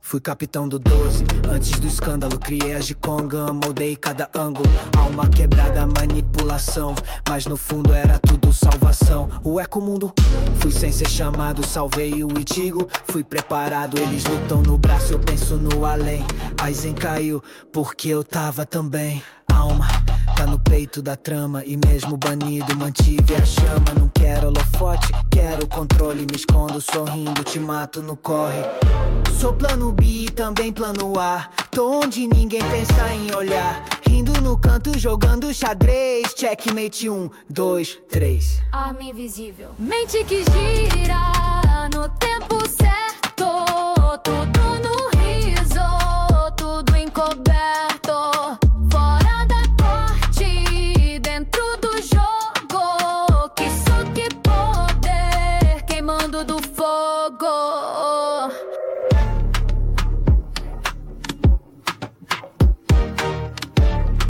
Fui capitão do 12, antes do escândalo. Criei a Gikonga, moldei cada ângulo. Alma quebrada, manipulação, mas no fundo era tudo salvação. O ecomundo, fui sem ser chamado. Salvei o Itigo, fui preparado. Eles lutam no braço, eu penso no além. Aizen caiu, porque eu tava também. Alma, tá no peito da trama. E mesmo banido, mantive a chama. Não quero holofote, quero controle. Me escondo sorrindo, te mato no corre. Sou plano B e também plano A. Tô onde ninguém pensa em olhar. Rindo no canto, jogando xadrez. Checkmate 1, 2, 3. Arma invisível. Mente que gira no tempo